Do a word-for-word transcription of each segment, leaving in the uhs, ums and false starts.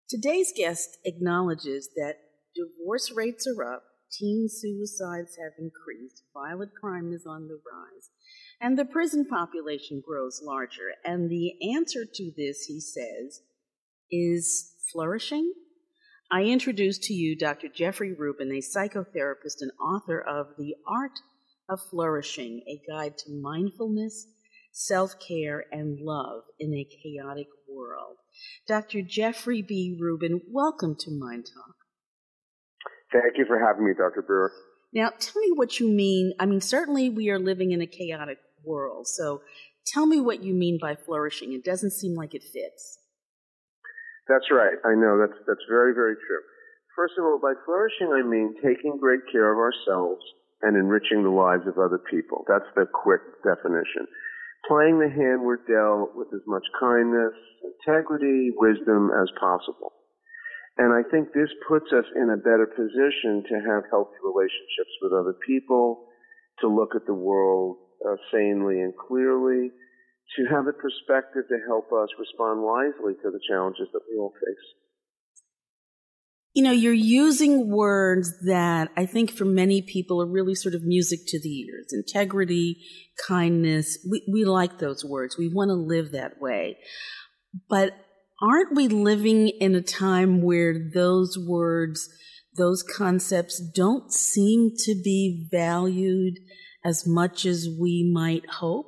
Today's guest acknowledges that divorce rates are up, teen suicides have increased, violent crime is on the rise, and the prison population grows larger. And the answer to this, he says, is flourishing. I introduce to you Doctor Jeffrey Rubin, a psychotherapist and author of The Art of Flourishing, a guide to mindfulness, self-care, and love in a chaotic world. Doctor Jeffrey B. Rubin, welcome to Mind Talk. Thank you for having me, Doctor Brewer. Now, tell me what you mean. I mean, certainly we are living in a chaotic world, so tell me what you mean by flourishing. It doesn't seem like it fits. That's right. I know. That's that's very, very true. First of all, by flourishing, I mean taking great care of ourselves and enriching the lives of other people. That's the quick definition. Playing the hand we're dealt with as much kindness, integrity, wisdom as possible. And I think this puts us in a better position to have healthy relationships with other people, to look at the world uh, sanely and clearly, to have a perspective to help us respond wisely to the challenges that we all face. You know, you're using words that I think for many people are really sort of music to the ears. Integrity, kindness, we, we like those words. We want to live that way. But aren't we living in a time where those words, those concepts don't seem to be valued as much as we might hope?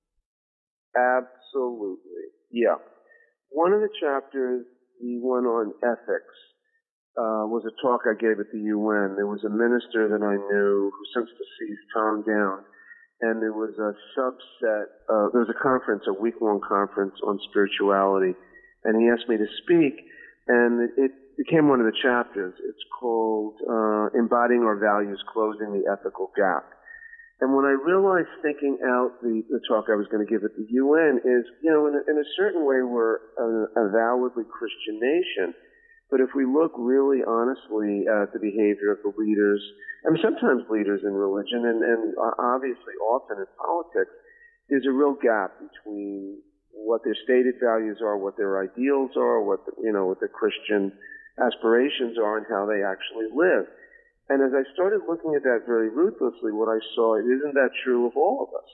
Absolutely. Yeah. One of the chapters, the one on ethics, uh, was a talk I gave at the U N. There was a minister that I knew who since deceased, Tom Down, and there was a subset, uh, there was a conference, a week-long conference on spirituality, and he asked me to speak, and it, it became one of the chapters. It's called uh, Embodying Our Values, Closing the Ethical Gap. And when I realized thinking out the, the talk I was going to give at the U N is, you know, in a, in a certain way we're a, a validly Christian nation, but if we look really honestly at the behavior of the leaders, I mean, sometimes leaders in religion and, and obviously often in politics, there's a real gap between what their stated values are, what their ideals are, what the, you know, what the Christian aspirations are, and how they actually live. And as I started looking at that very ruthlessly, what I saw, isn't that true of all of us?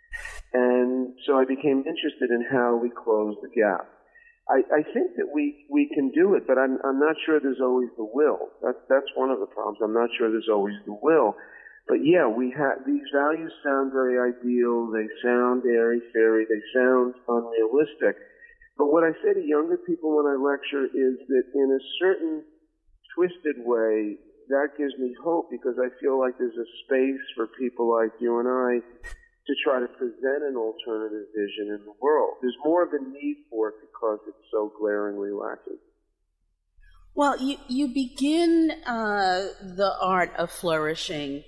And so I became interested in how we close the gap. I, I think that we, we can do it, but I'm, I'm not sure there's always the will. That's, that's one of the problems. I'm not sure there's always the will. But yeah, we have, these values sound very ideal. They sound airy-fairy. They sound unrealistic. But what I say to younger people when I lecture is that in a certain twisted way, that gives me hope because I feel like there's a space for people like you and I to try to present an alternative vision in the world. There's more of a need for it because it's so glaringly lacking. Well, you, you begin uh, the art of flourishing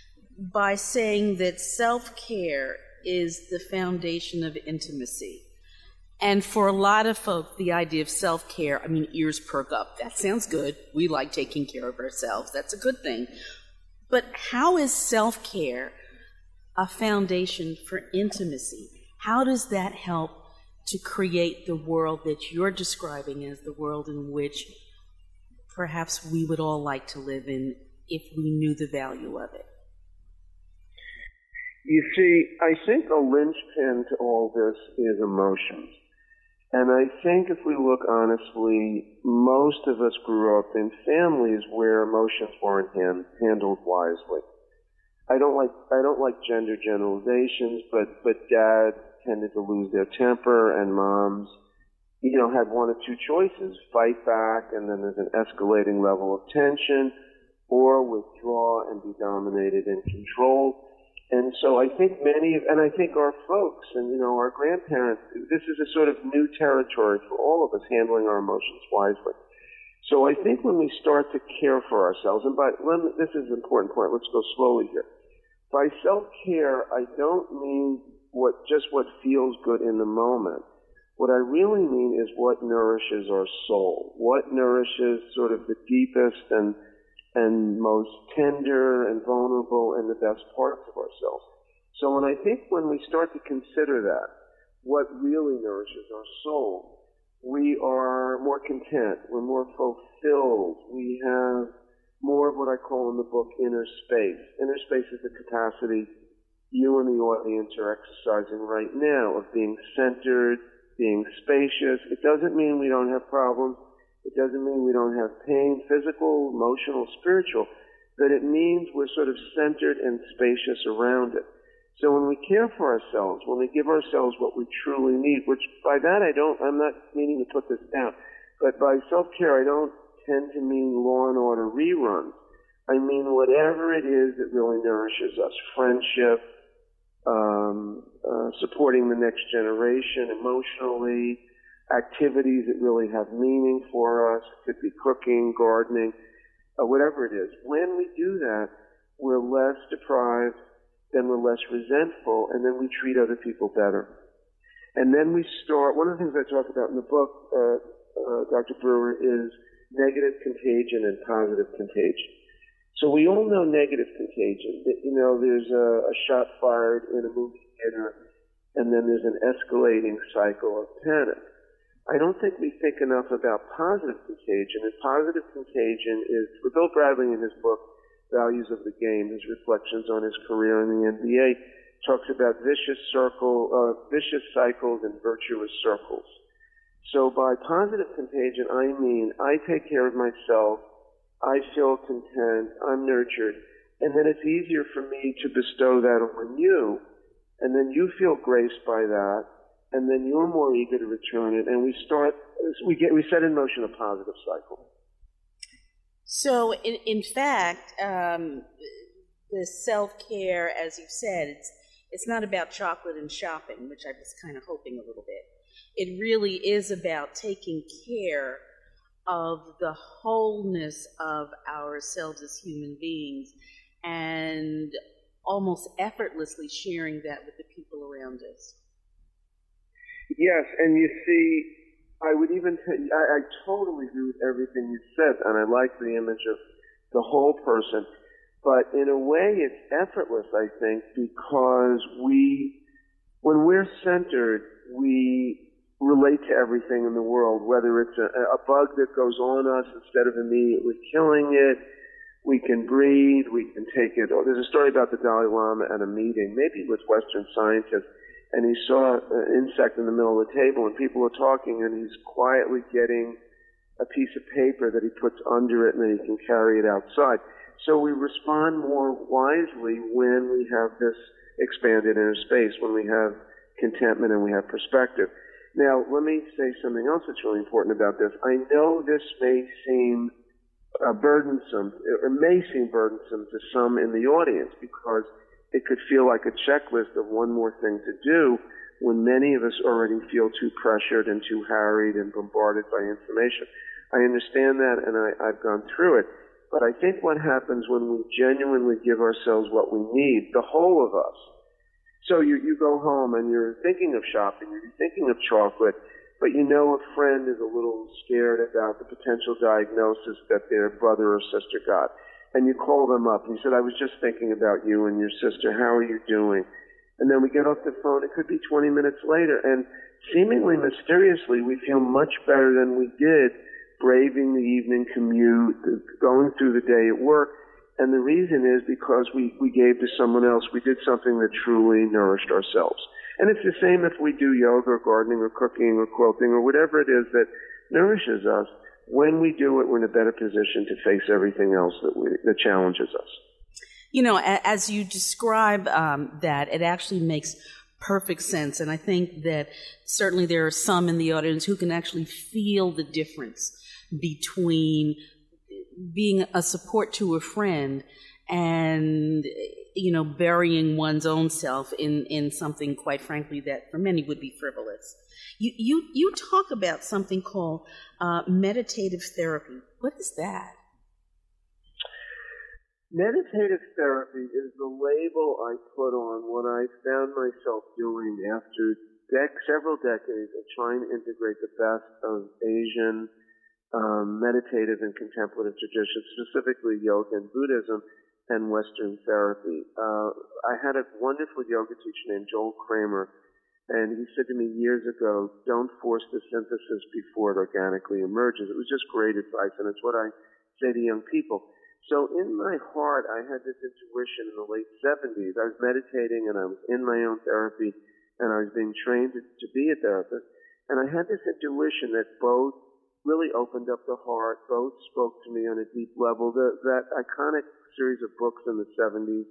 by saying that self-care is the foundation of intimacy. And for a lot of folk, the idea of self-care, I mean, ears perk up. That sounds good. We like taking care of ourselves. That's a good thing. But how is self-care a foundation for intimacy? How does that help to create the world that you're describing as the world in which perhaps we would all like to live in if we knew the value of it? You see, I think a linchpin to all this is emotions. And I think if we look honestly, most of us grew up in families where emotions weren't hand, handled wisely. I don't like I don't like gender generalizations, but but dads tended to lose their temper, and moms, you know, had one of two choices: fight back, and then there's an escalating level of tension, or withdraw and be dominated and controlled. And so I think many of, and I think our folks and, you know, our grandparents, this is a sort of new territory for all of us, handling our emotions wisely. So I think when we start to care for ourselves, and by, let me, this is an important point, let's go slowly here. By self-care, I don't mean what just what feels good in the moment. What I really mean is what nourishes our soul, what nourishes sort of the deepest and and most tender and vulnerable and the best parts of ourselves. So when I think when we start to consider that, what really nourishes our soul, we are we're more content, we're more fulfilled, we have more of what I call in the book inner space. Inner space is the capacity you and the audience are exercising right now of being centered, being spacious. It doesn't mean we don't have problems. It doesn't mean we don't have pain, physical, emotional, spiritual, but it means we're sort of centered and spacious around it. So when we care for ourselves, when we give ourselves what we truly need, which by that I don't, I'm not meaning to put this down, but by self-care I don't tend to mean Law and Order reruns. I mean whatever it is that really nourishes us, friendship, um, uh, supporting the next generation emotionally, activities that really have meaning for us. It could be cooking, gardening, uh, whatever it is. When we do that, we're less deprived, then we're less resentful, and then we treat other people better. And then we start, one of the things I talk about in the book, uh, uh, Doctor Brewer, is negative contagion and positive contagion. So we all know negative contagion. You know, there's a, a shot fired in a movie theater, and then there's an escalating cycle of panic. I don't think we think enough about positive contagion, and positive contagion is, for Bill Bradley in his book, Values of the Game, his reflections on his career in the N B A, talks about vicious circle, uh, vicious cycles and virtuous circles. So by positive contagion, I mean I take care of myself, I feel content, I'm nurtured, and then it's easier for me to bestow that on you, and then you feel graced by that, and then you're more eager to return it, and we start, we get, we set in motion a positive cycle. So, in, in fact, um, the self-care, as you said, it's it's not about chocolate and shopping, which I was kind of hoping a little bit. It really is about taking care of the wholeness of ourselves as human beings and almost effortlessly sharing that with the people around us. Yes, and you see, I would even tell you, I, I totally agree with everything you said, and I like the image of the whole person. But in a way, it's effortless, I think, because we, when we're centered, we relate to everything in the world, whether it's a, a bug that goes on us instead of immediately killing it. We can breathe, we can take it. Oh, there's a story about the Dalai Lama at a meeting, maybe with Western scientists, and he saw an insect in the middle of the table, and people were talking, and he's quietly getting a piece of paper that he puts under it, and then he can carry it outside. So we respond more wisely when we have this expanded inner space, when we have contentment and we have perspective. Now, let me say something else that's really important about this. I know this may seem uh, burdensome, or may seem burdensome to some in the audience, because it could feel like a checklist of one more thing to do when many of us already feel too pressured and too harried and bombarded by information. I understand that, and I, I've gone through it. But I think what happens when we genuinely give ourselves what we need, the whole of us. So you, you go home and you're thinking of shopping, or you're thinking of chocolate, but you know a friend is a little scared about the potential diagnosis that their brother or sister got. And you call them up, and you said, I was just thinking about you and your sister. How are you doing? And then we get off the phone. It could be twenty minutes later, and seemingly mysteriously, we feel much better than we did braving the evening commute, going through the day at work. And the reason is because we, we gave to someone else. We did something that truly nourished ourselves. And it's the same if we do yoga or gardening or cooking or quilting or whatever it is that nourishes us. When we do it, we're in a better position to face everything else that we, that challenges us. You know, as you describe um, that, it actually makes perfect sense. And I think that certainly there are some in the audience who can actually feel the difference between being a support to a friend and, you know, burying one's own self in, in something, quite frankly, that for many would be frivolous. You you, you talk about something called uh, meditative therapy. What is that? Meditative therapy is the label I put on what I found myself doing after dec- several decades of trying to integrate the best of Asian um, meditative and contemplative traditions, specifically yoga and Buddhism and Western therapy. Uh, I had a wonderful yoga teacher named Joel Kramer And he said to me years ago, don't force the synthesis before it organically emerges. It was just great advice, and it's what I say to young people. So in my heart, I had this intuition in the late seventies. I was meditating, and I was in my own therapy, and I was being trained to, to be a therapist. And I had this intuition that both really opened up the heart, both spoke to me on a deep level. The, that iconic series of books in the seventies,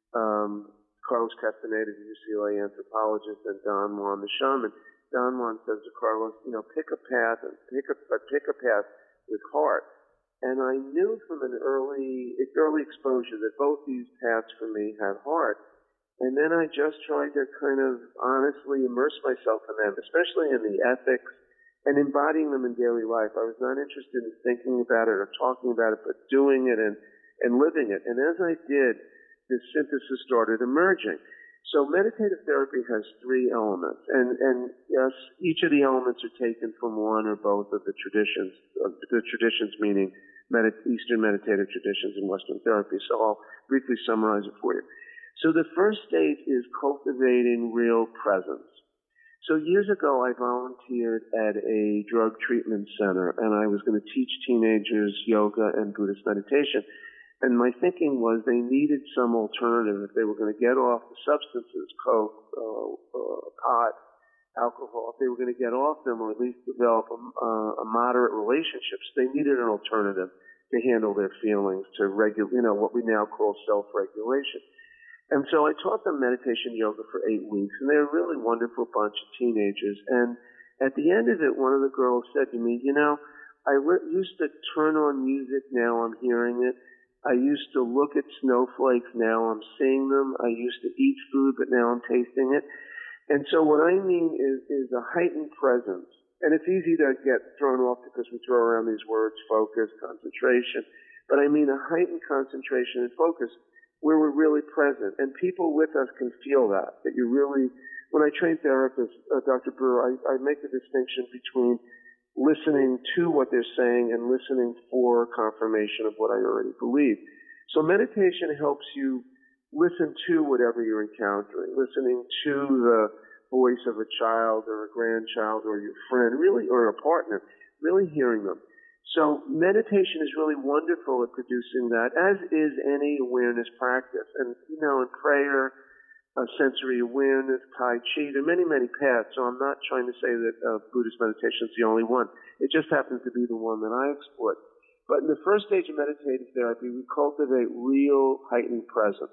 um, Carlos Castaneda, the U C L A anthropologist, and Don Juan, the shaman. Don Juan says to Carlos, you know, pick a path and pick a, uh, pick a path with heart. And I knew from an early, early exposure that both these paths for me had heart. And then I just tried to kind of honestly immerse myself in them, especially in the ethics and embodying them in daily life. I was not interested in thinking about it or talking about it, but doing it and, and living it. And as I did, this synthesis started emerging. So meditative therapy has three elements, and, and yes, each of the elements are taken from one or both of the traditions, uh, the traditions meaning medit- Eastern meditative traditions and Western therapy. So I'll briefly summarize it for you. So the first stage is cultivating real presence. So years ago, I volunteered at a drug treatment center, and I was going to teach teenagers yoga and Buddhist meditation. And my thinking was they needed some alternative if they were going to get off the substances, coke, uh, uh, pot, alcohol. If they were going to get off them or at least develop a, uh, a moderate relationship, so they needed an alternative to handle their feelings, to regulate, you know, what we now call self-regulation. And so I taught them meditation yoga for eight weeks, and they're a really wonderful bunch of teenagers. And at the end of it, one of the girls said to me, you know, I w- used to turn on music, now I'm hearing it. I used to look at snowflakes, now I'm seeing them. I used to eat food, but now I'm tasting it. And so what I mean is, is a heightened presence. And it's easy to get thrown off because we throw around these words, focus, concentration. But I mean a heightened concentration and focus where we're really present. And people with us can feel that, that you really, when I train therapists, uh, Doctor Brewer, I, I make the distinction between listening to what they're saying and listening for confirmation of what I already believe. So meditation helps you listen to whatever you're encountering, listening to the voice of a child or a grandchild or your friend, really, or a partner, really hearing them. So meditation is really wonderful at producing that, as is any awareness practice. And, you know, in prayer, Uh, sensory awareness, Tai Chi. There are many, many paths, so I'm not trying to say that uh, Buddhist meditation is the only one. It just happens to be the one that I explore. But in the first stage of meditative therapy, we cultivate real heightened presence.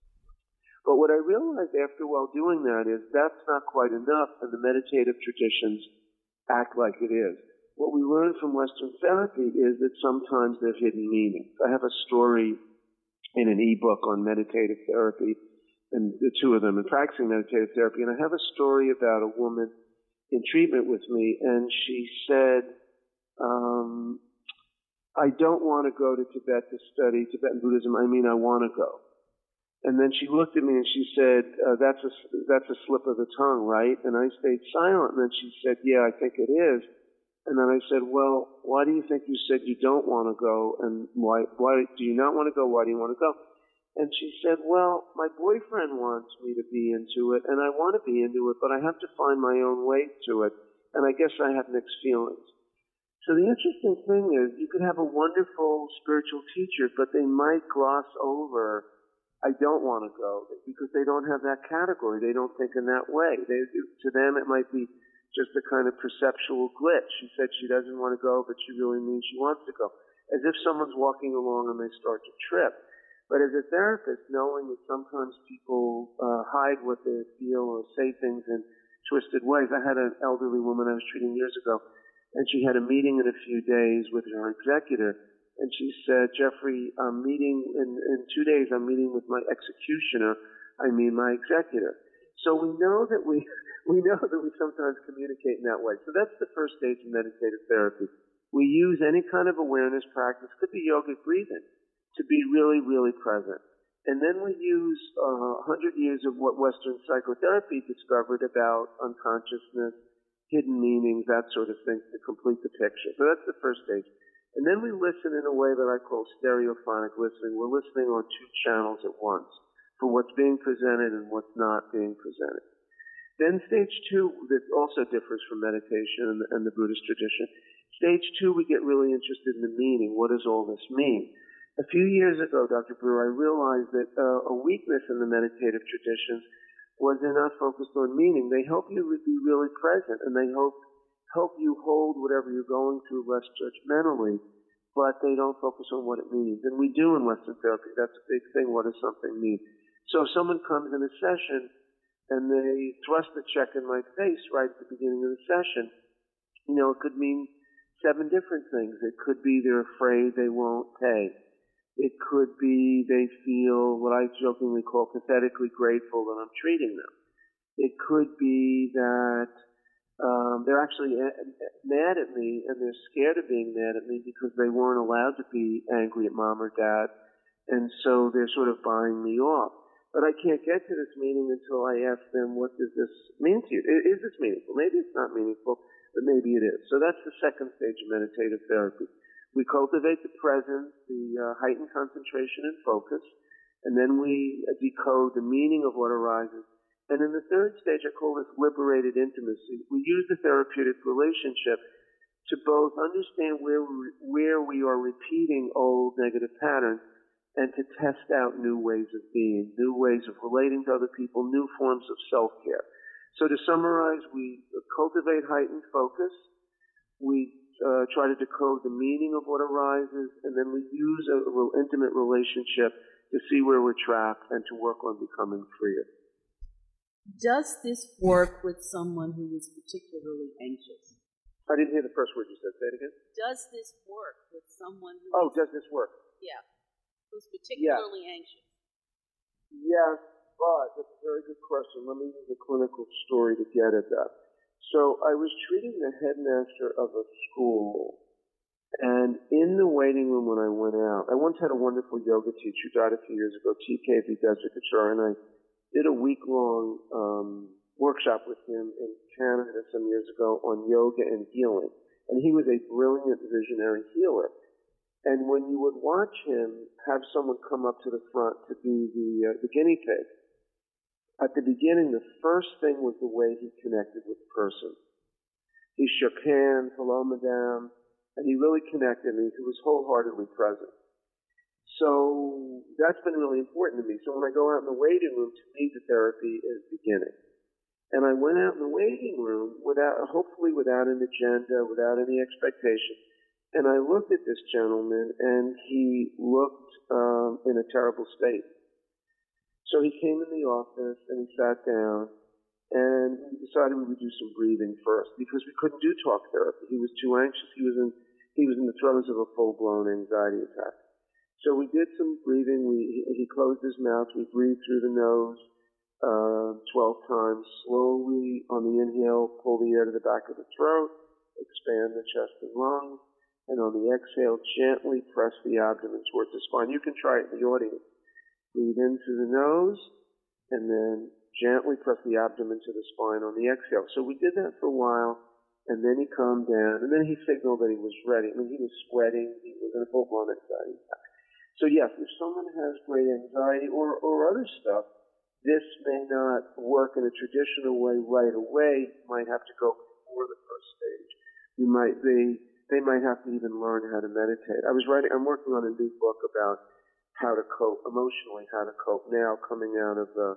But what I realized after while doing that is that's not quite enough, and the meditative traditions act like it is. What we learn from Western therapy is that sometimes there's hidden meanings. I have a story in an ebook on meditative therapy, and the two of them in practicing meditative therapy. And I have a story about a woman in treatment with me, and she said, um, I don't want to go to Tibet to study Tibetan Buddhism. I mean, I want to go. And then she looked at me and she said, uh, that's a, that's a slip of the tongue, right? And I stayed silent. And then she said, yeah, I think it is. And then I said, well, why do you think you said you don't want to go? And why, why do you not want to go? Why do you want to go? And she said, well, my boyfriend wants me to be into it, and I want to be into it, but I have to find my own way to it, and I guess I have mixed feelings. So the interesting thing is you could have a wonderful spiritual teacher, but they might gloss over, I don't want to go, because they don't have that category. They don't think in that way. They, to them, it might be just a kind of perceptual glitch. She said she doesn't want to go, but she really means she wants to go, as if someone's walking along and they start to trip. But as a therapist, knowing that sometimes people uh, hide what they feel or say things in twisted ways. I had an elderly woman I was treating years ago, and she had a meeting in a few days with her executor, and she said, Jeffrey, I'm meeting, in, in two days I'm meeting with my executioner, I mean my executor. So we know that we, we know that we sometimes communicate in that way. So that's the first stage of meditative therapy. We use any kind of awareness practice, could be yogic breathing, to be really, really present. And then we use uh, one hundred years of what Western psychotherapy discovered about unconsciousness, hidden meanings, that sort of thing, to complete the picture. So that's the first stage. And then we listen in a way that I call stereophonic listening. We're listening on two channels at once for what's being presented and what's not being presented. Then stage two, that also differs from meditation and, and the Buddhist tradition. Stage two, we get really interested in the meaning. What does all this mean? A few years ago, Doctor Brewer, I realized that uh, a weakness in the meditative traditions was they're not focused on meaning. They help you to be really present, and they help help you hold whatever you're going through less judgmentally, but they don't focus on what it means. And we do in Western therapy. That's a big thing. What does something mean? So if someone comes in a session and they thrust a check in my face right at the beginning of the session, you know, it could mean seven different things. It could be they're afraid they won't pay. It could be they feel what I jokingly call pathetically grateful that I'm treating them. It could be that um, they're actually a- mad at me and they're scared of being mad at me because they weren't allowed to be angry at mom or dad, and so they're sort of buying me off. But I can't get to this meaning until I ask them, what does this mean to you? Is this meaningful? Maybe it's not meaningful, but maybe it is. So that's the second stage of meditative therapy. We cultivate the presence, the uh, heightened concentration and focus, and then we decode the meaning of what arises. And in the third stage, I call this liberated intimacy. We use the therapeutic relationship to both understand where we, where we are repeating old negative patterns and to test out new ways of being, new ways of relating to other people, new forms of self-care. So to summarize, we cultivate heightened focus, we uh, try to decode the meaning of what arises, and then we use a, a real intimate relationship to see where we're trapped and to work on becoming freer. Does this work with someone who is particularly anxious? I didn't hear the first word you said. Say it again. Does this work with someone who Oh, is, does this work? yeah, who's particularly Yeah. anxious? Yes, but that's a very good question. Let me use a clinical story to get at that. So I was treating the headmaster of a school, and in the waiting room when I went out, I once had a wonderful yoga teacher who died a few years ago, T K Vidyasekachar, and I did a week-long um, workshop with him in Canada some years ago on yoga and healing. And he was a brilliant visionary healer. And when you would watch him have someone come up to the front to be the, uh, the guinea pig, at the beginning, the first thing was the way he connected with the person. He shook hands, hello, madame, and he really connected, and he was wholeheartedly present. So that's been really important to me. So when I go out in the waiting room, to me, the therapy is beginning. And I went out in the waiting room without, hopefully without an agenda, without any expectation. And I looked at this gentleman, and he looked um, in a terrible state. So he came in the office, and he sat down, and we decided we would do some breathing first because we couldn't do talk therapy. He was too anxious. He was in, he was in the throes of a full-blown anxiety attack. So we did some breathing. We, he closed his mouth. We breathed through the nose uh, twelve times. Slowly on the inhale, pull the air to the back of the throat, expand the chest and lungs. And on the exhale, gently press the abdomen towards the spine. You can try it in the audience. Breathe in through the nose, and then gently press the abdomen to the spine on the exhale. So we did that for a while, and then he calmed down, and then he signaled that he was ready. I mean, he was sweating. He was in a full-blown anxiety attack. So yes, if someone has great anxiety or, or other stuff, this may not work in a traditional way right away. You might have to go before the first stage. You might they they might have to even learn how to meditate. I was writing. I'm working on a new book about how to cope emotionally, how to cope now, coming out of the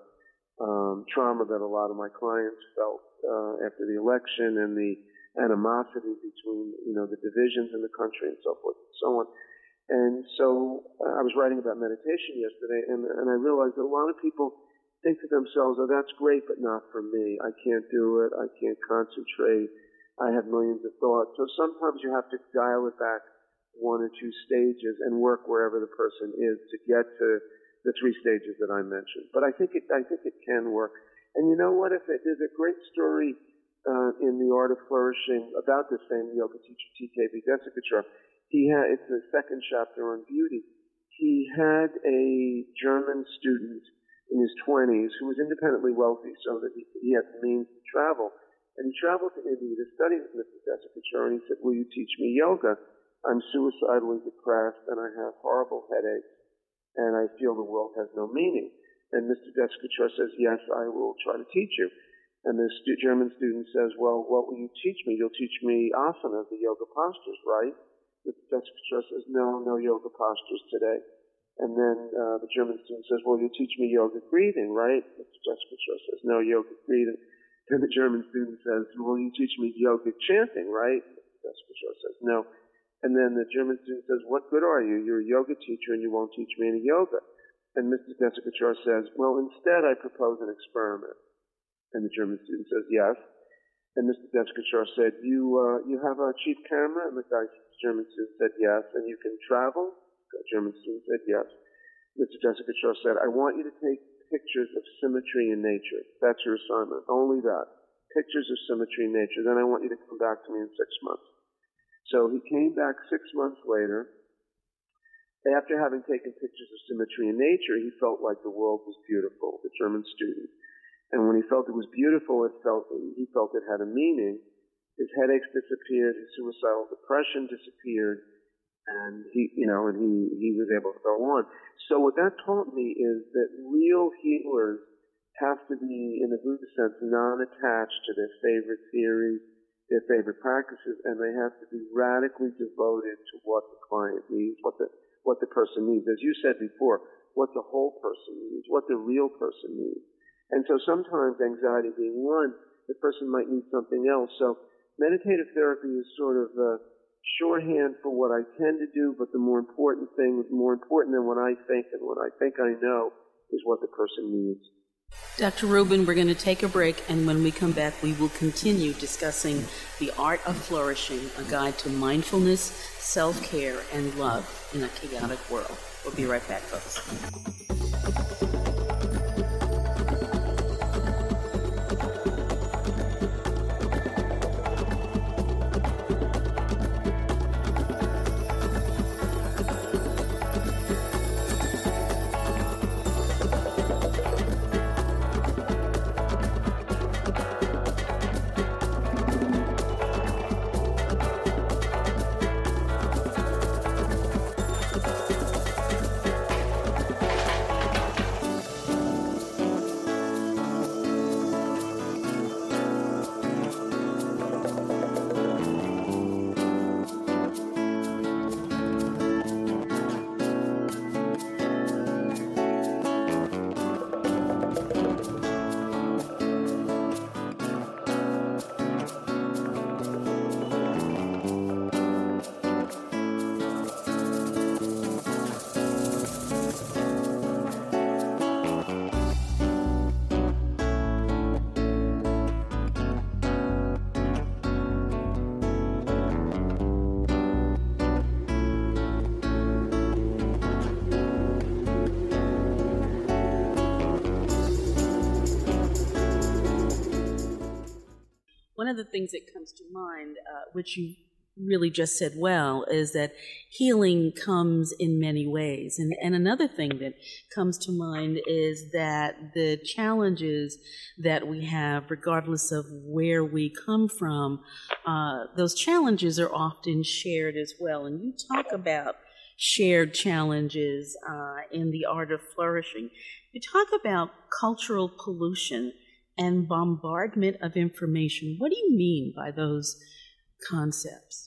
um, trauma that a lot of my clients felt uh, after the election and the animosity between you know the divisions in the country and so forth and so on. And so uh, I was writing about meditation yesterday, and, and I realized that a lot of people think to themselves, oh, that's great, but not for me. I can't do it. I can't concentrate. I have millions of thoughts. So sometimes you have to dial it back one or two stages and work wherever the person is to get to the three stages that I mentioned. But I think it, I think it can work. And you know what? If it, there's a great story uh, in The Art of Flourishing about the same yoga teacher, T K Vidyasekachar. He had, it's the second chapter on beauty. He had a German student in his twenties who was independently wealthy so that he, he had the means to travel. And he traveled to India to study with Mister Desikachar, and he said, will you teach me yoga? I'm suicidally depressed, and I have horrible headaches, and I feel the world has no meaning. And Mister Desikachar says, yes, I will try to teach you. And the stu- German student says, well, what will you teach me? You'll teach me asana, the yoga postures, right? Mister Desikachar says, no, no yoga postures today. And then uh, the German student says, well, you'll teach me yogic breathing, right? Mister Desikachar says, no yogic breathing. Then the German student says, well, you teach me yogic chanting, right? Mister Desikachar says, no. And then the German student says, what good are you? You're a yoga teacher and you won't teach me any yoga. And Mister Desikachar says, well, instead I propose an experiment. And the German student says, yes. And Mister Desikachar said, you uh, you have a cheap camera? And the guy, the German student said, yes. And you can travel? The German student said, yes. Mister Desikachar said, I want you to take pictures of symmetry in nature. That's your assignment. Only that. Pictures of symmetry in nature. Then I want you to come back to me in six months. So he came back six months later. After having taken pictures of symmetry in nature, he felt like the world was beautiful, the German student. And when he felt it was beautiful, it felt he felt it had a meaning. His headaches disappeared, his suicidal depression disappeared, and he, you know, and he, he was able to go on. So what that taught me is that real healers have to be, in the Buddhist sense, non-attached to their favorite theories, their favorite practices, and they have to be radically devoted to what the client needs, what the what the person needs. As you said before, what the whole person needs, what the real person needs. And so sometimes, anxiety being one, the person might need something else. So meditative therapy is sort of a shorthand for what I tend to do, but the more important thing, more important than what I think and what I think I know, is what the person needs. Doctor Rubin, we're going to take a break, and when we come back, we will continue discussing The Art of Flourishing, a guide to mindfulness, self-care, and love in a chaotic world. We'll be right back, folks. One of the things that comes to mind, uh, which you really just said well, is that healing comes in many ways. And, and another thing that comes to mind is that the challenges that we have, regardless of where we come from, uh, those challenges are often shared as well. And you talk about shared challenges uh, in The Art of Flourishing. You talk about cultural pollution and bombardment of information. What do you mean by those concepts?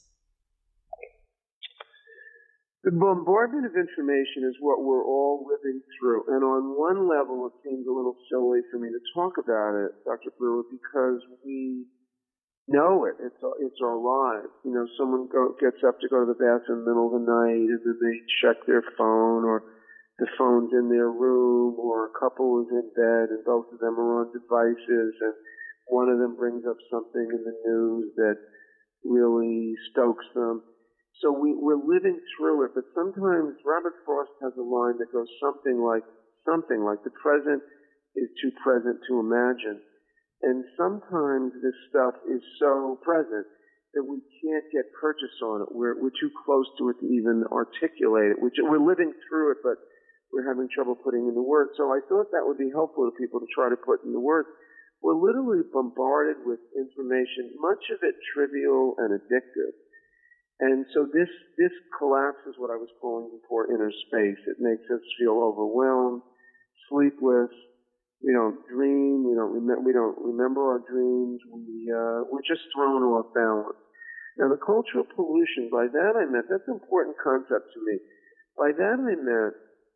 The bombardment of information is what we're all living through. And on one level, it seems a little silly for me to talk about it, Doctor Brewer, because we know it. It's our, it's our lives. You know, someone go, gets up to go to the bathroom in the middle of the night, and then they check their phone, or the phone's in their room, or a couple is in bed and both of them are on devices, and one of them brings up something in the news that really stokes them. So we, we're living through it, but sometimes Robert Frost has a line that goes something like, something like, the present is too present to imagine. And sometimes this stuff is so present that we can't get purchase on it. We're, we're too close to it to even articulate it. We're, we're living through it, but we're having trouble putting into words. So I thought that would be helpful to people to try to put into words. We're literally bombarded with information, much of it trivial and addictive. And so this, this collapses what I was calling before inner space. It makes us feel overwhelmed, sleepless, We don't dream. We don't remember. We don't remember our dreams. We uh, we're just thrown off balance. Now, the cultural pollution. By that I meant that's an important concept to me. By that I meant,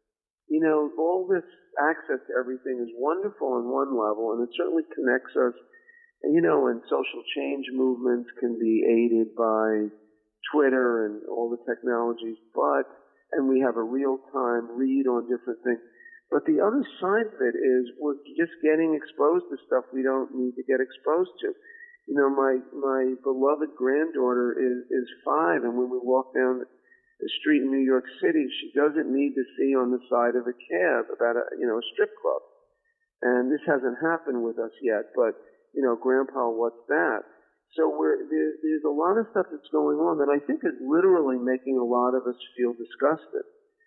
you know, all this access to everything is wonderful on one level, and it certainly connects us. You know, and social change movements can be aided by Twitter and all the technologies, but and we have a real-time read on different things. But the other side of it is we're just getting exposed to stuff we don't need to get exposed to. You know, my my beloved granddaughter is is five, and when we walk down the street in New York City, she doesn't need to see on the side of a cab about a you know a strip club. And this hasn't happened with us yet, but you know, Grandpa, what's that? So we're there, there's a lot of stuff that's going on that I think is literally making a lot of us feel disgusted.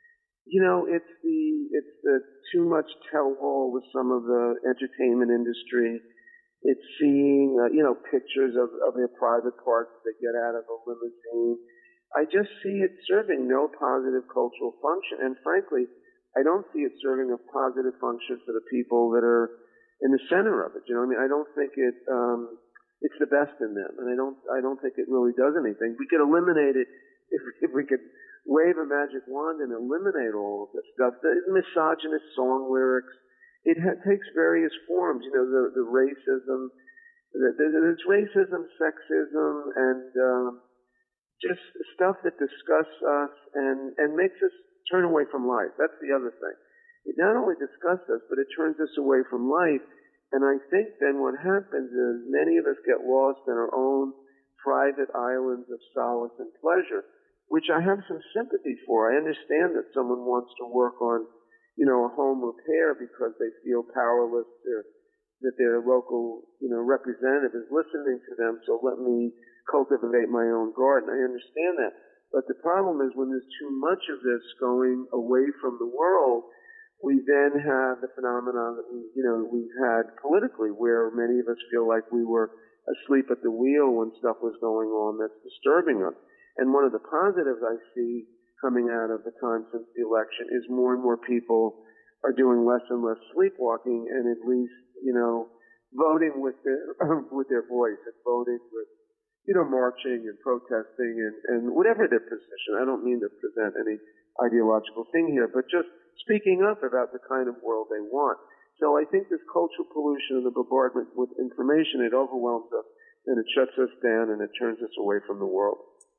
You know, it's the it's the too much tell-all with some of the entertainment industry. It's seeing uh, you know pictures of of their private parts that get out of a limousine. I just see it serving no positive cultural function, and frankly, I don't see it serving a positive function for the people that are in the center of it. You know, what I mean, I don't think it. Um, It's the best in them, and I don't. I don't think it really does anything. We could eliminate it if if we could wave a magic wand and eliminate all of this stuff. The misogynist song lyrics. It ha- takes various forms. You know, the the racism. The, the, there's racism, sexism, and um, just stuff that disgusts us and and makes us turn away from life. That's the other thing. It not only disgusts us, but it turns us away from life. And I think then what happens is many of us get lost in our own private islands of solace and pleasure, which I have some sympathy for. I understand that someone wants to work on, you know, a home repair because they feel powerless, to, that their local, you know, representative is listening to them, so let me cultivate my own garden. I understand that. But the problem is when there's too much of this going away from the world, we then have the phenomenon that we, you know, we've had politically, where many of us feel like we were asleep at the wheel when stuff was going on that's disturbing us. And one of the positives I see coming out of the time since the election is more and more people are doing less and less sleepwalking, and at least, you know, voting with their with their voice, and voting with, you know, marching and protesting and, and whatever their position. I don't mean to present any ideological thing here, but just speaking up about the kind of world they want. So I think this cultural pollution and the bombardment with information, it overwhelms us and it shuts us down and it turns us away from the world.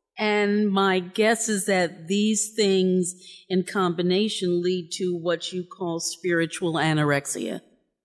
And my guess is that these things in combination lead to what you call spiritual anorexia.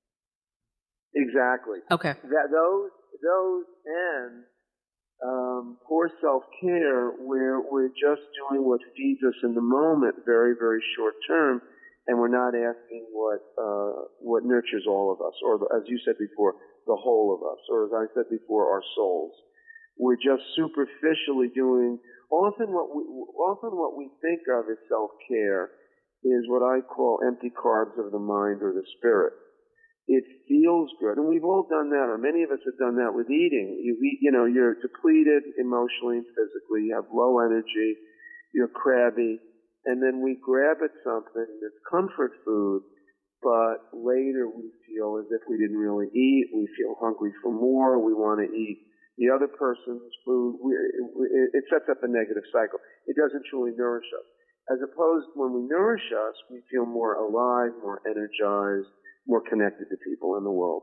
Exactly. Okay. That those those and um, poor self-care, where we're just doing what feeds us in the moment, very, very short term, and we're not asking what uh, what nurtures all of us, or the, as you said before, the whole of us, or as I said before, our souls. We're just superficially doing. Often, what we often what we think of as self-care is what I call empty carbs of the mind or the spirit. It feels good, and we've all done that, or many of us have done that with eating. You eat, you know, you're depleted emotionally and physically. You have low energy. You're crabby. And then we grab at something that's comfort food, but later we feel as if we didn't really eat. We feel hungry for more. We want to eat the other person's food. We, it, it sets up a negative cycle. It doesn't truly nourish us. As opposed, when we nourish us, we feel more alive, more energized, more connected to people in the world.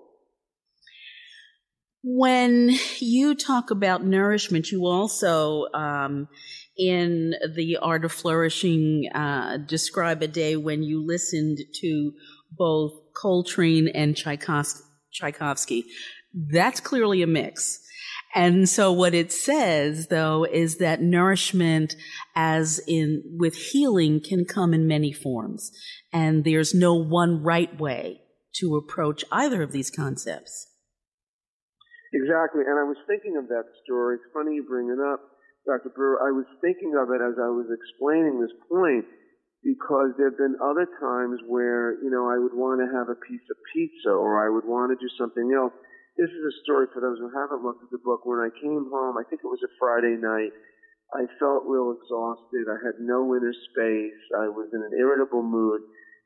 When you talk about nourishment, you also, um, in The Art of Flourishing, uh, describe a day when you listened to both Coltrane and Tchaikovsky. That's clearly a mix. And so what it says, though, is that nourishment, as in with healing, can come in many forms. And there's no one right way to approach either of these concepts. Exactly. And I was thinking of that story. It's funny you bring it up, Doctor Brewer. I was thinking of it as I was explaining this point, because there have been other times where, you know, I would want to have a piece of pizza, or I would want to do something else. This is a story for those who haven't looked at the book. When I came home, I think it was a Friday night, I felt real exhausted. I had no inner space. I was in an irritable mood.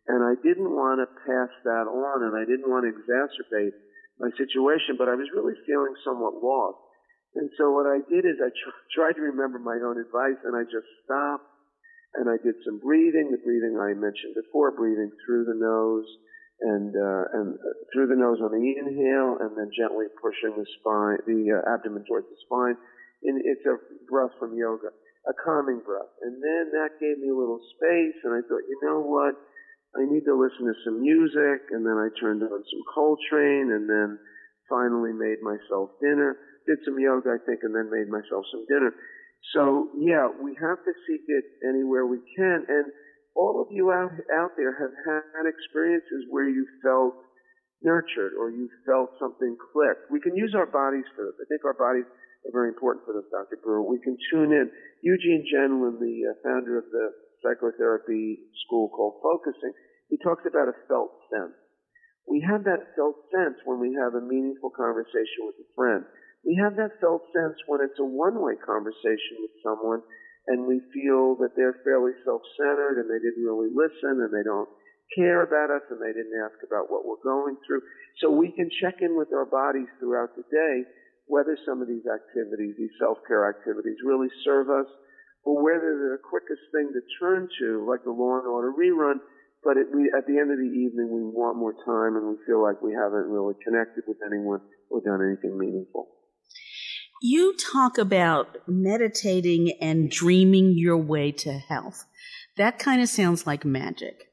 And I didn't want to pass that on, and I didn't want to exacerbate my situation, but I was really feeling somewhat lost. And so what I did is I tr- tried to remember my own advice, and I just stopped, and I did some breathing, the breathing I mentioned before, breathing through the nose, and uh, and uh, through the nose on the inhale, and then gently pushing the spine, the uh, abdomen towards the spine. And it's a breath from yoga, a calming breath. And then that gave me a little space, and I thought, you know what? I need to listen to some music, and then I turned on some Coltrane, and then finally made myself dinner, did some yoga, I think, and then made myself some dinner. So, yeah, we have to seek it anywhere we can, and all of you out, out there have had experiences where you felt nurtured or you felt something click. We can use our bodies for this. I think our bodies are very important for this, Doctor Brewer. We can tune in. Eugene Genlin, the uh, founder of the psychotherapy school called Focusing, he talks about a felt sense. We have that felt sense when we have a meaningful conversation with a friend. We have that felt sense when it's a one-way conversation with someone and we feel that they're fairly self-centered and they didn't really listen and they don't care about us and they didn't ask about what we're going through. So we can check in with our bodies throughout the day whether some of these activities, these self-care activities, really serve us or whether they're the quickest thing to turn to, like the Law and Order rerun, but it, we, at the end of the evening we want more time and we feel like we haven't really connected with anyone or done anything meaningful. You talk about meditating and dreaming your way to health. That kind of sounds like magic.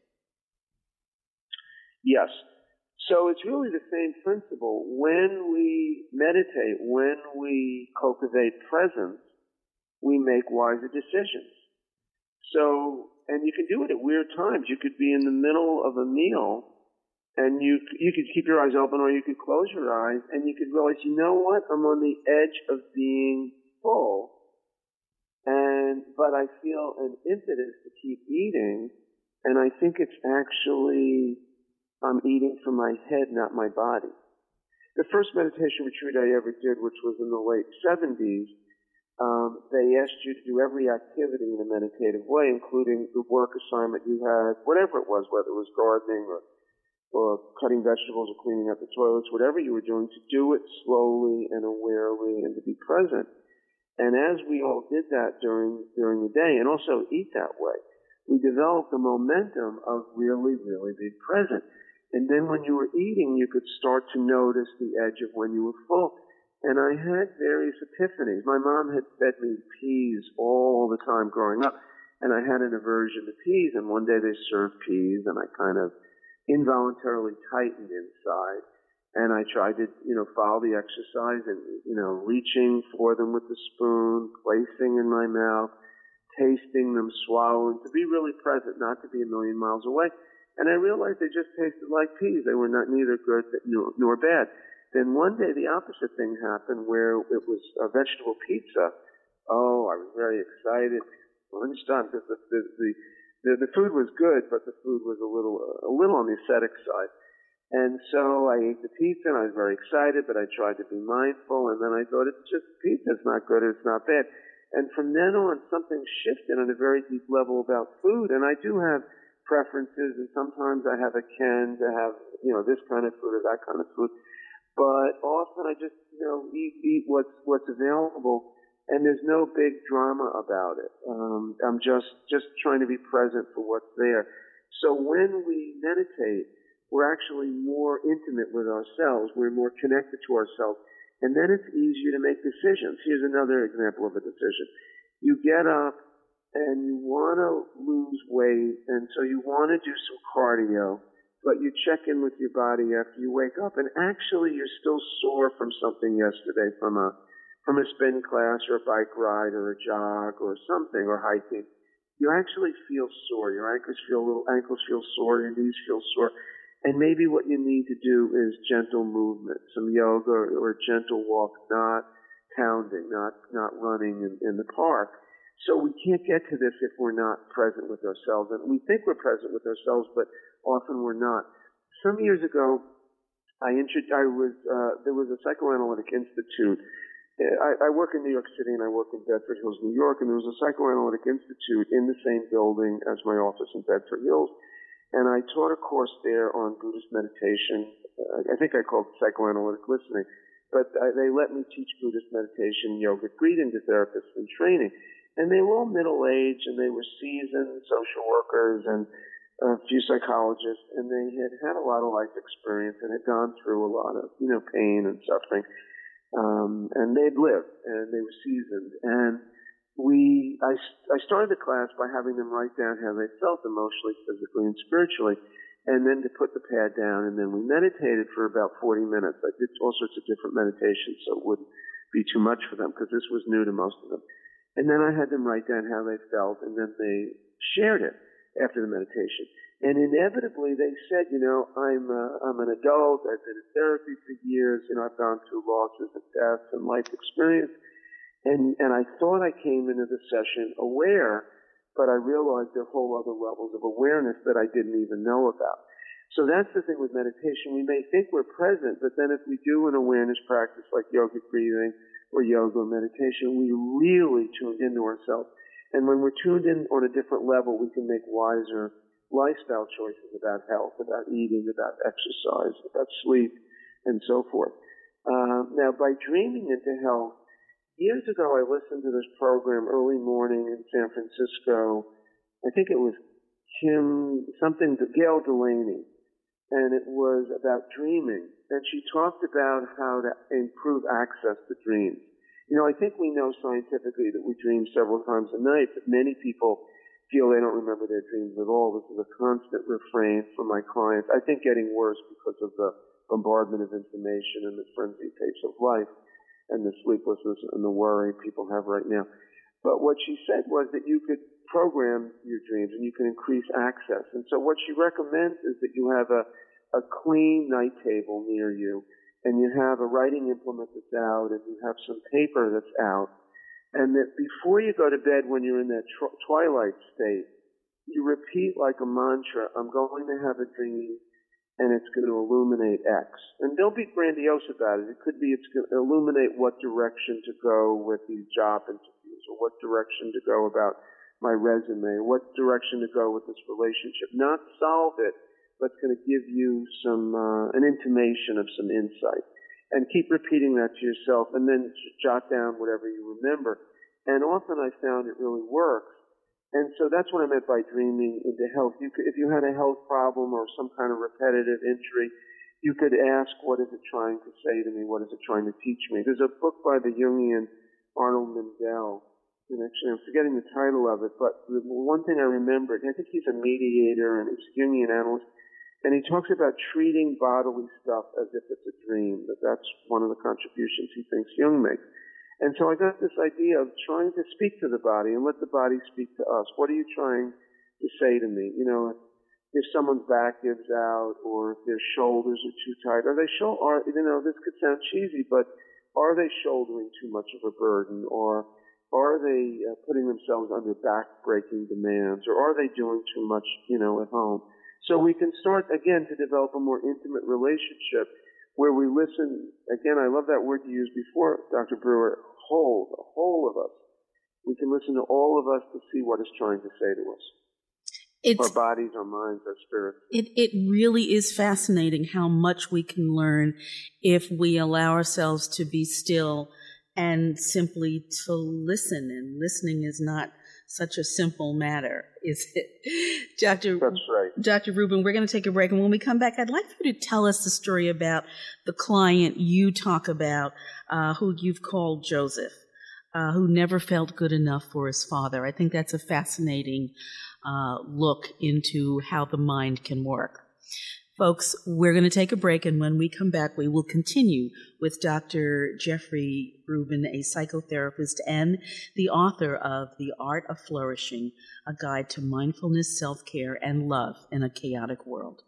Yes. So it's really the same principle. When we meditate, when we cultivate presence, we make wiser decisions. So, and you can do it at weird times. You could be in the middle of a meal and you you could keep your eyes open or you could close your eyes and you could realize, you know what, I'm on the edge of being full, and but I feel an impetus to keep eating, and I think it's actually I'm eating from my head, not my body. The first meditation retreat I ever did, which was in the late seventies, um, they asked you to do every activity in a meditative way, including the work assignment you had, whatever it was, whether it was gardening or or cutting vegetables or cleaning up the toilets, whatever you were doing, to do it slowly and awarely and to be present. And as we all did that during during the day and also eat that way, we developed the momentum of really, really being present. And then when you were eating, you could start to notice the edge of when you were full. And I had various epiphanies. My mom had fed me peas all the time growing up, and I had an aversion to peas. And one day they served peas, and I kind of involuntarily tightened inside, and I tried to, you know, follow the exercise and, you know, reaching for them with the spoon, placing in my mouth, tasting them, swallowing, to be really present, not to be a million miles away. And I realized they just tasted like peas. They were not neither good nor, nor bad. Then one day the opposite thing happened where it was a vegetable pizza. Oh, I was very excited. Lunchtime, because the, the, the The, the food was good, but the food was a little a little on the aesthetic side. And so I ate the pizza, and I was very excited, but I tried to be mindful, and then I thought, it's just pizza. It's not good. It's not bad. And from then on, something shifted on a very deep level about food, and I do have preferences, and sometimes I have a can to have, you know, this kind of food or that kind of food. But often I just, you know, eat, eat what's, what's available. And there's no big drama about it. Um, I'm just, just trying to be present for what's there. So when we meditate, we're actually more intimate with ourselves. We're more connected to ourselves. And then it's easier to make decisions. Here's another example of a decision. You get up and you want to lose weight, and so you want to do some cardio, but you check in with your body after you wake up, and actually you're still sore from something yesterday, from a from a spin class or a bike ride or a jog or something, or hiking. You actually feel sore. Your ankles feel little ankles feel sore, your knees feel sore. And maybe what you need to do is gentle movement, some yoga or, or a gentle walk, not pounding, not not running in, in the park. So we can't get to this if we're not present with ourselves. And we think we're present with ourselves, but often we're not. Some years ago, I, intro- I was uh, there was a psychoanalytic institute. I, I work in New York City and I work in Bedford Hills, New York, and there was a psychoanalytic institute in the same building as my office in Bedford Hills. And I taught a course there on Buddhist meditation. Uh, I think I called it psychoanalytic listening. But uh, they let me teach Buddhist meditation, yogic breathing to therapists in training. And they were all middle-aged, and they were seasoned social workers and a few psychologists, and they had had a lot of life experience and had gone through a lot of, you know, pain and suffering. Um, and they'd lived, and they were seasoned. And we, I, I started the class by having them write down how they felt emotionally, physically, and spiritually, and then to put the pad down, and then we meditated for about forty minutes. I did all sorts of different meditations, so it wouldn't be too much for them, because this was new to most of them. And then I had them write down how they felt, and then they shared it after the meditation. And inevitably they said, you know, I'm uh, I'm an adult, I've been in therapy for years, you know, I've gone through losses and deaths and life experience, and, and I thought I came into the session aware, but I realized there are whole other levels of awareness that I didn't even know about. So that's the thing with meditation. We may think we're present, but then if we do an awareness practice like yogic breathing or yoga or meditation, we really tuned into ourselves. And when we're tuned in on a different level, we can make wiser lifestyle choices about health, about eating, about exercise, about sleep, and so forth. Uh, now, by dreaming into health, years ago I listened to this program early morning in San Francisco. I think it was Kim, something, Gail Delaney, and it was about dreaming. And she talked about how to improve access to dreams. You know, I think we know scientifically that we dream several times a night, but many people feel they don't remember their dreams at all. This is a constant refrain from my clients. I think getting worse because of the bombardment of information and the frenzied pace of life and the sleeplessness and the worry people have right now. But what she said was that you could program your dreams and you can increase access. And so what she recommends is that you have a, a clean night table near you, and you have a writing implement that's out, and you have some paper that's out, and that before you go to bed when you're in that tr- twilight state, you repeat like a mantra, I'm going to have a dream, and it's going to illuminate X. And don't be grandiose about it. It could be it's going to illuminate what direction to go with these job interviews, or what direction to go about my resume, or what direction to go with this relationship. Not solve it, but it's going to give you some uh, an intimation of some insight. And keep repeating that to yourself, and then jot down whatever you remember. And often I found it really works. And so that's what I meant by dreaming into health. You could, if you had a health problem or some kind of repetitive injury, you could ask, what is it trying to say to me? What is it trying to teach me? There's a book by the Jungian Arnold Mindell, and actually I'm forgetting the title of it, but the one thing I remembered, I think he's a mediator and he's a Jungian analyst, and he talks about treating bodily stuff as if it's a dream, that that's one of the contributions he thinks Jung makes. And so I got this idea of trying to speak to the body and let the body speak to us. What are you trying to say to me? You know, if, if someone's back gives out, or if their shoulders are too tight, are they show, are, you know, this could sound cheesy, but are they shouldering too much of a burden, or are they uh, putting themselves under back-breaking demands, or are they doing too much, you know, at home? So we can start, again, to develop a more intimate relationship where we listen. Again, I love that word you used before, Doctor Brewer, whole, the whole of us. We can listen to all of us to see what it's trying to say to us. It's, our bodies, our minds, our spirits. It, it really is fascinating how much we can learn if we allow ourselves to be still and simply to listen. And listening is not such a simple matter, is it? Doctor That's right. Doctor Rubin, we're going to take a break, and when we come back, I'd like for you to tell us the story about the client you talk about, uh, who you've called Joseph, uh, who never felt good enough for his father. I think that's a fascinating uh, look into how the mind can work. Folks, we're going to take a break, and when we come back, we will continue with Doctor Jeffrey Rubin, a psychotherapist and the author of The Art of Flourishing, a guide to mindfulness, self-care, and love in a chaotic world.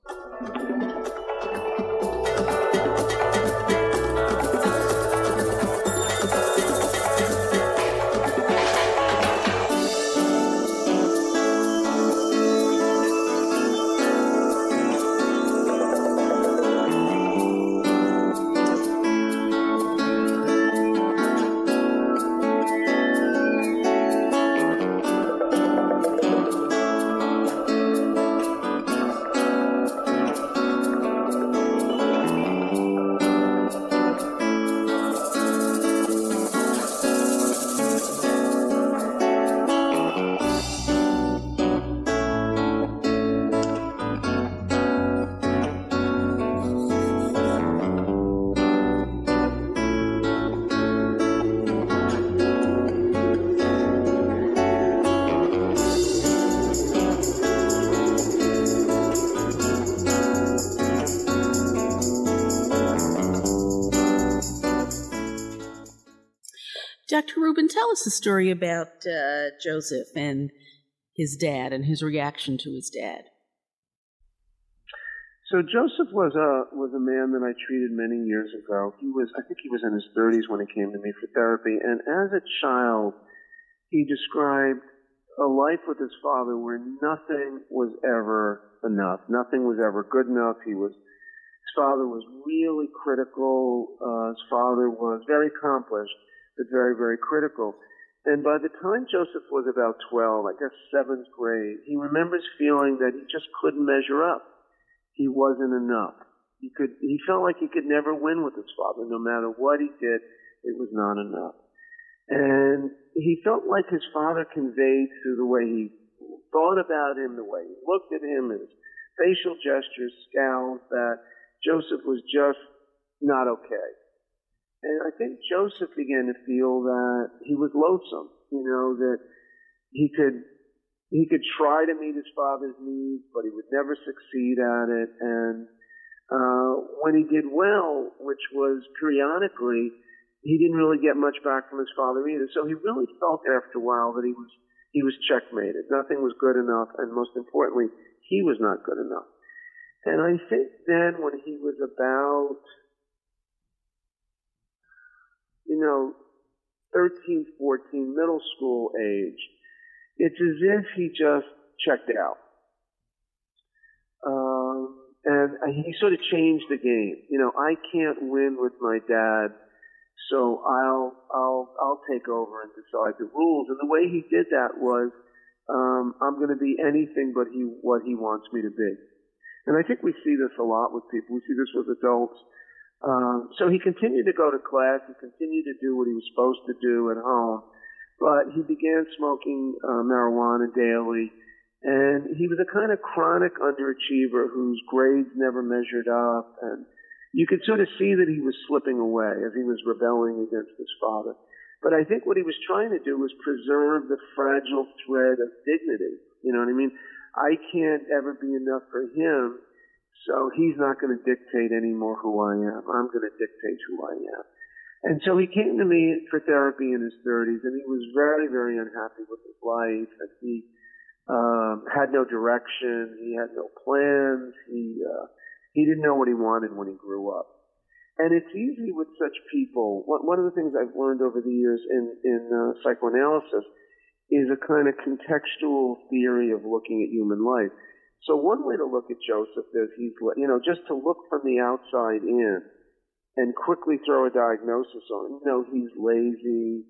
Doctor Rubin, tell us a story about uh, Joseph and his dad and his reaction to his dad. So Joseph was a was a man that I treated many years ago. He was, I think he was in his thirties when he came to me for therapy. And as a child, he described a life with his father where nothing was ever enough. Nothing was ever good enough. He was, his father was really critical. Uh, his father was very accomplished, but very, very critical. And by the time Joseph was about twelve, I guess seventh grade, he remembers feeling that he just couldn't measure up. He wasn't enough. He could, he felt like he could never win with his father. No matter what he did, it was not enough. And he felt like his father conveyed through the way he thought about him, the way he looked at him, his facial gestures, scowls, that Joseph was just not okay. And I think Joseph began to feel that he was loathsome, you know, that he could He could try to meet his father's needs, but he would never succeed at it. And uh, when he did well, which was periodically, he didn't really get much back from his father either. So he really felt after a while that he was he was checkmated. Nothing was good enough, and most importantly, he was not good enough. And I think then when he was about, you know, thirteen, fourteen, middle school age, it's as if he just checked out. Um, and he sort of changed the game. You know, I can't win with my dad, so I'll, I'll, I'll take over and decide the rules. And the way he did that was, um, I'm going to be anything but he, what he wants me to be. And I think we see this a lot with people. We see this with adults. Um, so he continued to go to class. He continued to do what he was supposed to do at home. But he began smoking uh, marijuana daily, and he was a kind of chronic underachiever whose grades never measured up, and you could sort of see that he was slipping away as he was rebelling against his father. But I think what he was trying to do was preserve the fragile thread of dignity. You know what I mean? I can't ever be enough for him, so he's not going to dictate anymore who I am. I'm going to dictate who I am. And so he came to me for therapy in his thirties, and he was very, very unhappy with his life. And he um, had no direction. He had no plans. He uh, he didn't know what he wanted when he grew up. And it's easy with such people. One of the things I've learned over the years in in uh, psychoanalysis is a kind of contextual theory of looking at human life. So one way to look at Joseph is he's, you know, just to look from the outside in and quickly throw a diagnosis on, you know, he's lazy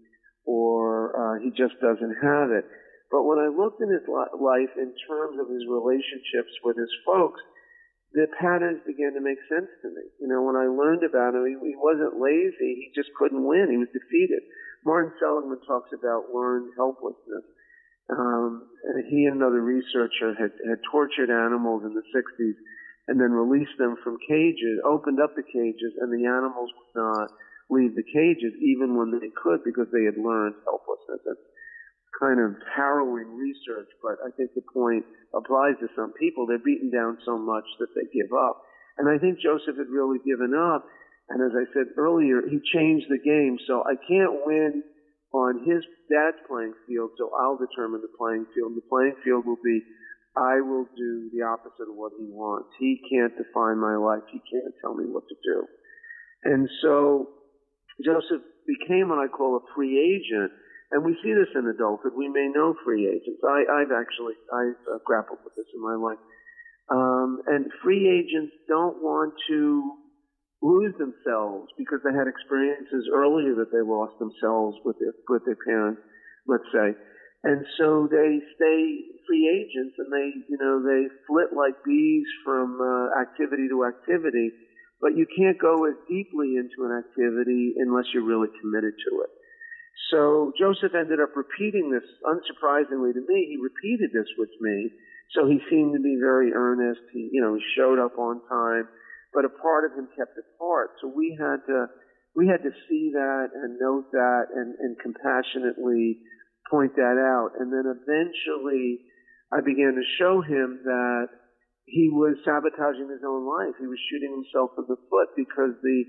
or uh, he just doesn't have it. But when I looked in his li- life in terms of his relationships with his folks, the patterns began to make sense to me. You know, when I learned about him, he, he wasn't lazy, he just couldn't win, he was defeated. Martin Seligman talks about learned helplessness. Um, and he and another researcher had, had tortured animals in the sixties and then released them from cages, opened up the cages, and the animals would not leave the cages even when they could because they had learned helplessness. That's kind of harrowing research, but I think the point applies to some people. They're beaten down so much that they give up. And I think Joseph had really given up, and as I said earlier, he changed the game. So I can't win on his dad's playing field, so I'll determine the playing field. The playing field will be I will do the opposite of what he wants. He can't define my life. He can't tell me what to do. And so Joseph became what I call a free agent. And we see this in adulthood. We may know free agents. I, I've actually, I've uh, grappled with this in my life. Um, and free agents don't want to lose themselves because they had experiences earlier that they lost themselves with their, with their parents, let's say. And so they stay free agents, and they, you know, they flit like bees from uh, activity to activity, but you can't go as deeply into an activity unless you're really committed to it. So Joseph ended up repeating this, unsurprisingly to me, he repeated this with me. So he seemed to be very earnest. He, you know, he showed up on time, but a part of him kept apart. So we had to, we had to see that and note that and, and compassionately point that out. And then eventually I began to show him that he was sabotaging his own life. He was shooting himself in the foot because the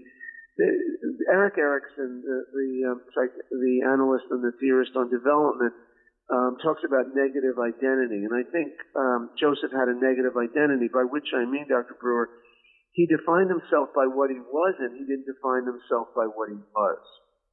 Eric Erickson, the the, um, psych, the analyst and the theorist on development, um, talks about negative identity, and I think um, Joseph had a negative identity, by which I mean, Doctor Brewer, he defined himself by what he wasn't. He didn't define himself by what he was.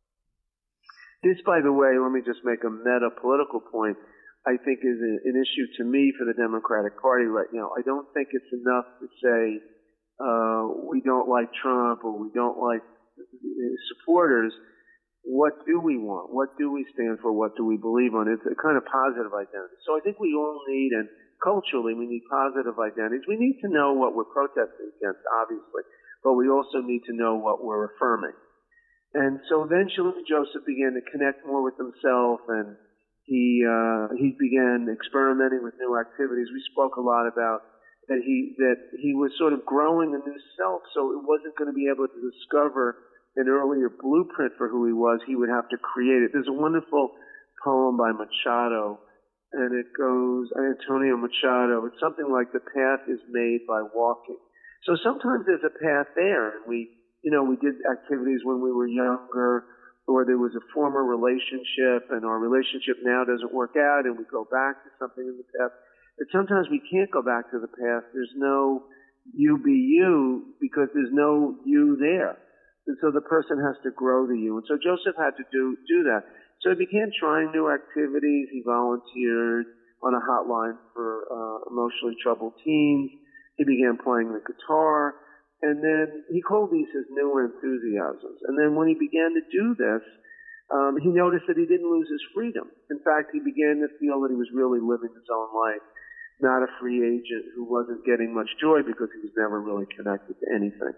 This, by the way, let me just make a meta political point, I think is a, an issue to me for the Democratic Party right now. I don't think it's enough to say uh, we don't like Trump or we don't like supporters. What do we want? What do we stand for? What do we believe on? It's a kind of positive identity. So I think we all need, and culturally we need positive identities. We need to know what we're protesting against, obviously, but we also need to know what we're affirming. And so eventually Joseph began to connect more with himself, and he uh, he began experimenting with new activities. We spoke a lot about that he that he was sort of growing a new self, so it wasn't going to be able to discover an earlier blueprint for who he was. He would have to create it. There's a wonderful poem by Machado, and it goes, Antonio Machado, it's something like the path is made by walking. So sometimes there's a path there, and we You know, we did activities when we were younger, or there was a former relationship, and our relationship now doesn't work out, and we go back to something in the past. But sometimes we can't go back to the past. There's no you be you, because there's no you there. And so the person has to grow the you. And so Joseph had to do, do that. So he began trying new activities. He volunteered on a hotline for uh, emotionally troubled teens. He began playing the guitar. And then he called these his new enthusiasms. And then when he began to do this, um, he noticed that he didn't lose his freedom. In fact, he began to feel that he was really living his own life, not a free agent who wasn't getting much joy because he was never really connected to anything.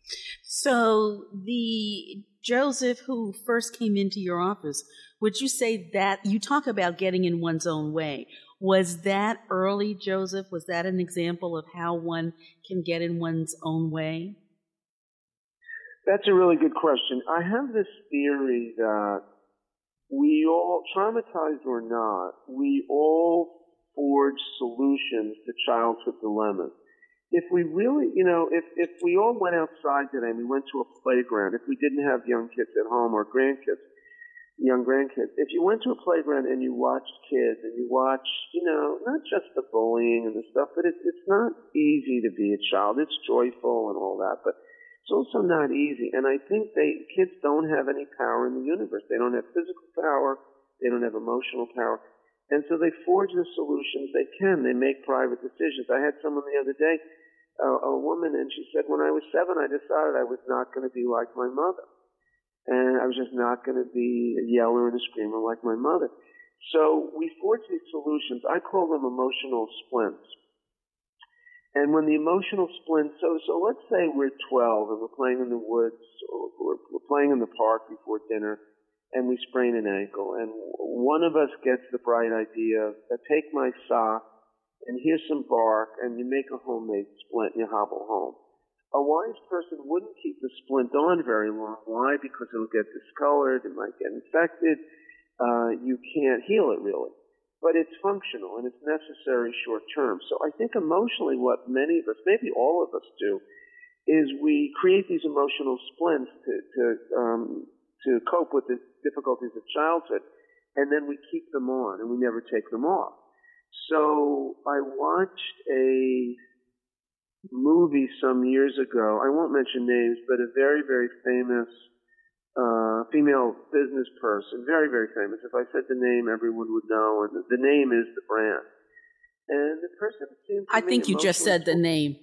So the Joseph who first came into your office, would you say that, you talk about getting in one's own way. Was that early, Joseph? Was that an example of how one can get in one's own way? That's a really good question. I have this theory that we all, traumatized or not, we all forge solutions to childhood dilemmas. If we really, you know, if, if we all went outside today and we went to a playground, if we didn't have young kids at home or grandkids, young grandkids, if you went to a playground and you watched kids and you watched, you know, not just the bullying and the stuff, but it's it's not easy to be a child. It's joyful and all that, but it's also not easy. And I think they kids don't have any power in the universe. They don't have physical power. They don't have emotional power. And so they forge the solutions they can. They make private decisions. I had someone the other day, uh, a woman, and she said, when I was seven, I decided I was not going to be like my mother. And I was just not going to be a yeller and a screamer like my mother. So we forge these solutions. I call them emotional splints. And when the emotional splints, so so let's say we're twelve and we're playing in the woods or we're, we're playing in the park before dinner and we sprain an ankle. And one of us gets the bright idea of, take my sock and here's some bark and you make a homemade splint and you hobble home. A wise person wouldn't keep the splint on very long. Why? Because it'll get discolored, it might get infected, uh, you can't heal it really. But it's functional and it's necessary short term. So I think emotionally what many of us, maybe all of us do, is we create these emotional splints to, to, um, to cope with the difficulties of childhood, and then we keep them on and we never take them off. So I watched a movie some years ago. I won't mention names, but a very, very famous uh, female business person, very, very famous. If I said the name, everyone would know, and the name is the brand. And the person seemed to I think you just said the name.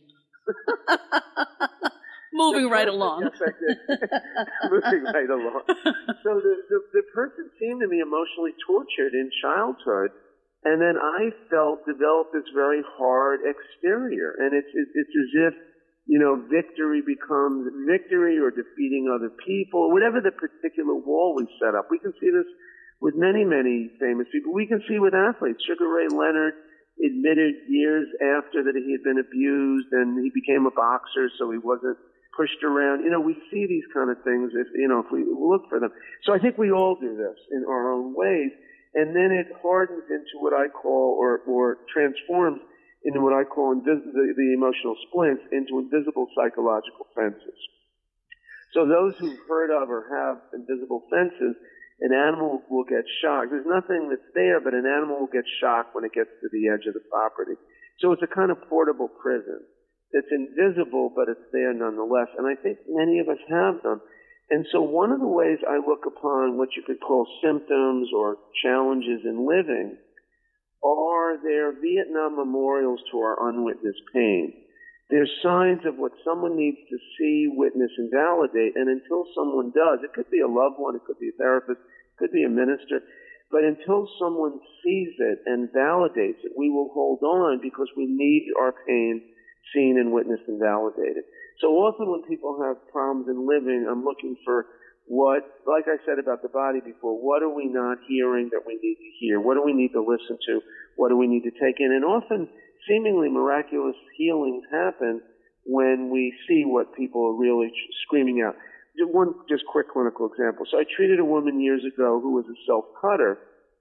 Moving right along. Yes, I did. Moving right along. So the, the the person seemed to be emotionally tortured in childhood. And then I felt developed this very hard exterior, and it's it's as if, you know, victory becomes victory or defeating other people, whatever the particular wall we set up. We can see this with many, many famous people. We can see with athletes. Sugar Ray Leonard admitted years after that he had been abused, and he became a boxer, so he wasn't pushed around. You know, we see these kind of things if you know if we look for them. So I think we all do this in our own ways. And then it hardens into what I call, or, or transforms into what I call invis- the, the emotional splints into invisible psychological fences. So those who've heard of or have invisible fences, an animal will get shocked. There's nothing that's there, but an animal will get shocked when it gets to the edge of the property. So it's a kind of portable prison. It's invisible, but it's there nonetheless. And I think many of us have them. And so one of the ways I look upon what you could call symptoms or challenges in living are their Vietnam memorials to our unwitnessed pain. There's signs of what someone needs to see, witness, and validate. And until someone does, it could be a loved one, it could be a therapist, it could be a minister, but until someone sees it and validates it, we will hold on because we need our pain seen and witnessed and validated. So often when people have problems in living, I'm looking for what, like I said about the body before, what are we not hearing that we need to hear? What do we need to listen to? What do we need to take in? And often seemingly miraculous healings happen when we see what people are really screaming out. One just quick clinical example. So I treated a woman years ago who was a self-cutter.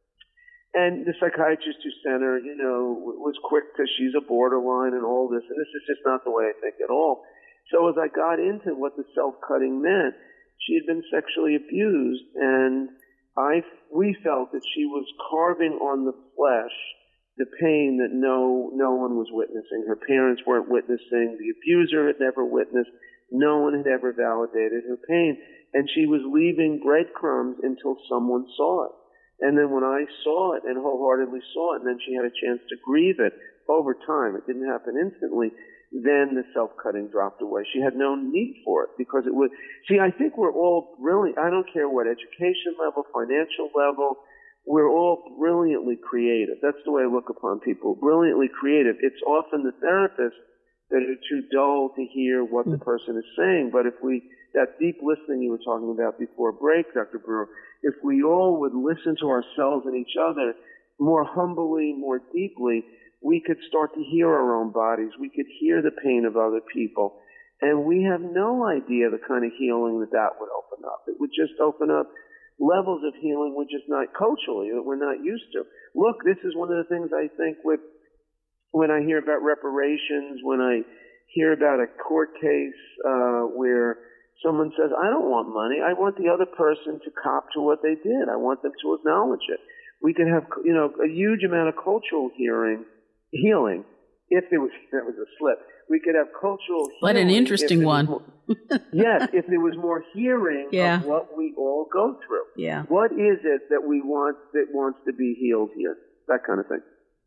And the psychiatrist who sent her, you know, was quick because she's a borderline and all this. And this is just not the way I think at all. So as I got into what the self-cutting meant, she had been sexually abused, and I, we felt that she was carving on the flesh the pain that no, no one was witnessing. Her parents weren't witnessing. The abuser had never witnessed. No one had ever validated her pain. And she was leaving breadcrumbs until someone saw it. And then when I saw it and wholeheartedly saw it, and then she had a chance to grieve it over time, it didn't happen instantly, then the self-cutting dropped away. She had no need for it because it was, see, I think we're all brilliant. I don't care what education level, financial level, we're all brilliantly creative. That's the way I look upon people, brilliantly creative. It's often the therapists that are too dull to hear what the person is saying. But if we, that deep listening you were talking about before break, Doctor Brewer, if we all would listen to ourselves and each other more humbly, more deeply, we could start to hear our own bodies. We could hear the pain of other people. And we have no idea the kind of healing that that would open up. It would just open up levels of healing we're just not culturally, that we're not used to. Look, this is one of the things I think with, when I hear about reparations, when I hear about a court case uh, where someone says, I don't want money. I want the other person to cop to what they did. I want them to acknowledge it. We could have, you know, a huge amount of cultural hearing, healing, if there was, that was a slip. We could have cultural healing. What an interesting one. More, yes, if there was more hearing yeah. of what we all go through. Yeah. What is it that we want, that wants to be healed here? That kind of thing.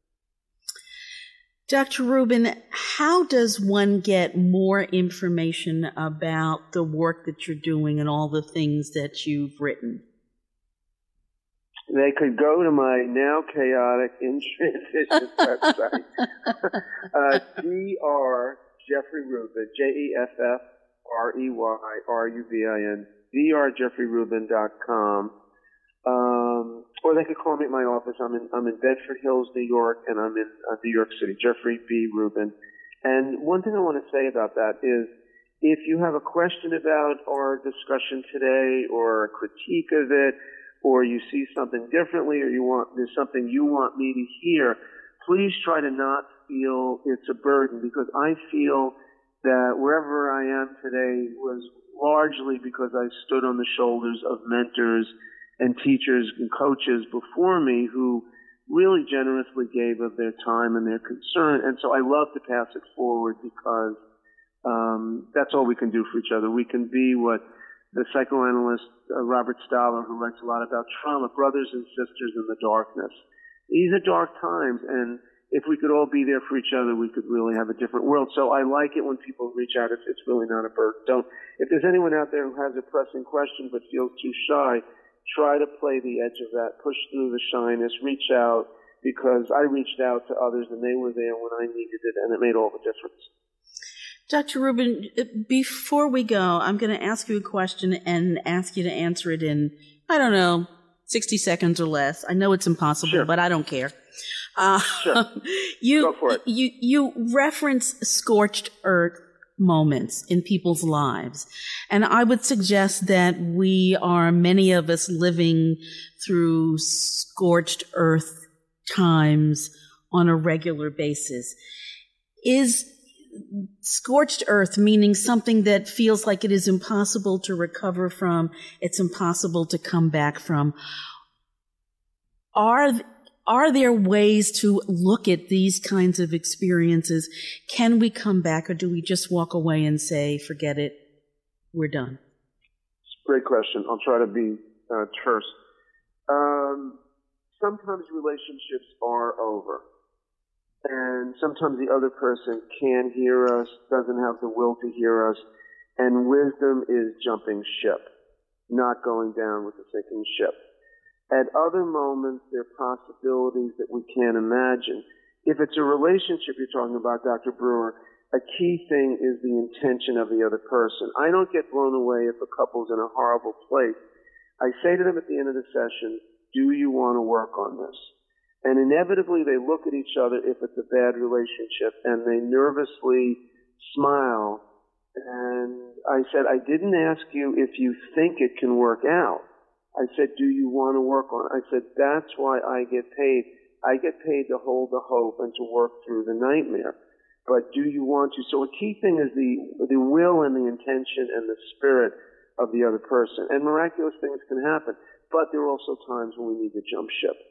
Doctor Rubin, how does one get more information about the work that you're doing and all the things that you've written? They could go to my now chaotic in transition website, uh, Doctor Jeffrey Rubin, J E F F R E Y R U B I N, D R jeffrey rubin dot com. Um, or they could call me at my office. I'm in, I'm in Bedford Hills, New York, and I'm in uh, New York City, Jeffrey B. Rubin. And one thing I want to say about that is, if you have a question about our discussion today or a critique of it, or you see something differently, or you want, there's something you want me to hear, please try to not feel it's a burden, because I feel that wherever I am today was largely because I stood on the shoulders of mentors and teachers and coaches before me who really generously gave of their time and their concern. And so I love to pass it forward, because um, that's all we can do for each other. We can be what the psychoanalyst uh, Robert Staller, who writes a lot about trauma, brothers and sisters in the darkness. These are dark times, and if we could all be there for each other, we could really have a different world. So I like it when people reach out. It's, it's really not a burden. Don't. If there's anyone out there who has a pressing question but feels too shy, try to play the edge of that. Push through the shyness. Reach out, because I reached out to others, and they were there when I needed it, and it made all the difference. Doctor Rubin, before we go, I'm going to ask you a question and ask you to answer it in, I don't know, sixty seconds or less. I know it's impossible, sure. but I don't care. Uh, sure. you, Go for it. You, you reference scorched earth moments in people's lives. And I would suggest that we are, many of us, living through scorched earth times on a regular basis. Is scorched earth, meaning something that feels like it is impossible to recover from, it's impossible to come back from. Are Are there ways to look at these kinds of experiences? Can we come back, or do we just walk away and say, forget it, we're done? Great question. I'll try to be uh, terse. Um, sometimes relationships are over. And sometimes the other person can't hear us, doesn't have the will to hear us, and wisdom is jumping ship, not going down with the sinking ship. At other moments, there are possibilities that we can't imagine. If it's a relationship you're talking about, Doctor Brewer, a key thing is the intention of the other person. I don't get blown away if a couple's in a horrible place. I say to them at the end of the session, do you want to work on this? And inevitably they look at each other if it's a bad relationship, and they nervously smile. And I said, I didn't ask you if you think it can work out. I said, do you want to work on it? I said, that's why I get paid. I get paid to hold the hope and to work through the nightmare. But do you want to? So a key thing is the, the will and the intention and the spirit of the other person. And miraculous things can happen. But there are also times when we need to jump ship.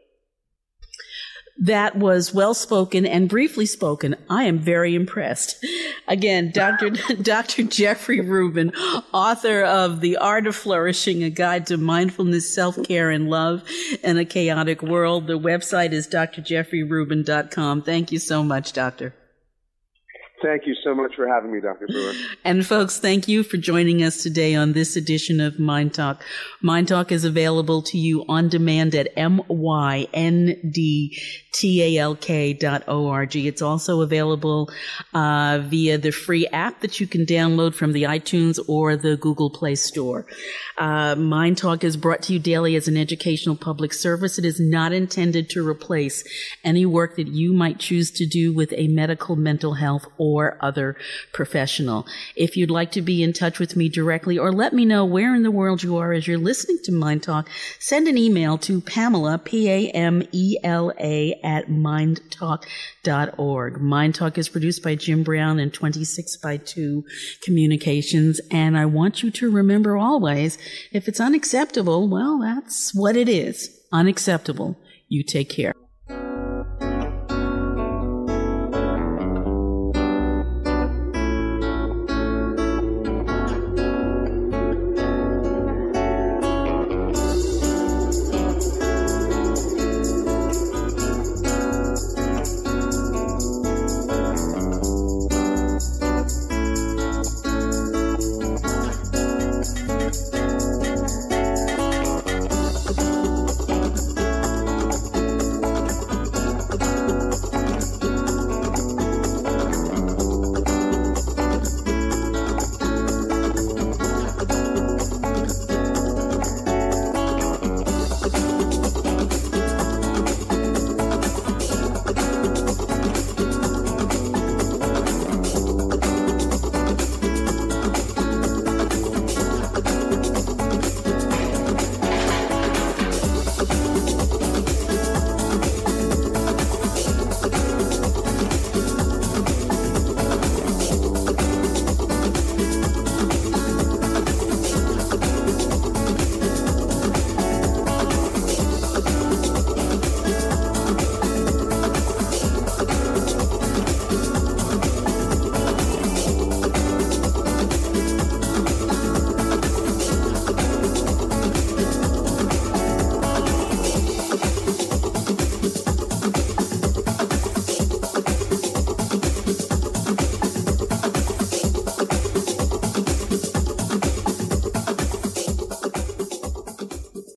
That was well spoken and briefly spoken. I am very impressed. Again, Doctor Doctor Jeffrey Rubin, author of The Art of Flourishing, A Guide to Mindfulness, Self-Care, and Love in a Chaotic World. The website is d r jeffrey rubin dot com. Thank you so much, Doctor. Thank you so much for having me, Doctor Brewer. And folks, thank you for joining us today on this edition of Mind Talk. Mind Talk is available to you on demand at m y n d talk dot org. It's also available uh, via the free app that you can download from the iTunes or the Google Play Store. Uh, Mind Talk is brought to you daily as an educational public service. It is not intended to replace any work that you might choose to do with a medical, mental health, or or other professional. If you'd like to be in touch with me directly or let me know where in the world you are as you're listening to Mind Talk, send an email to Pamela, P A M E L A, at mind talk dot org. Mind Talk is produced by Jim Brown and twenty-six by two Communications. And I want you to remember always, if it's unacceptable, well, that's what it is. Unacceptable. You take care.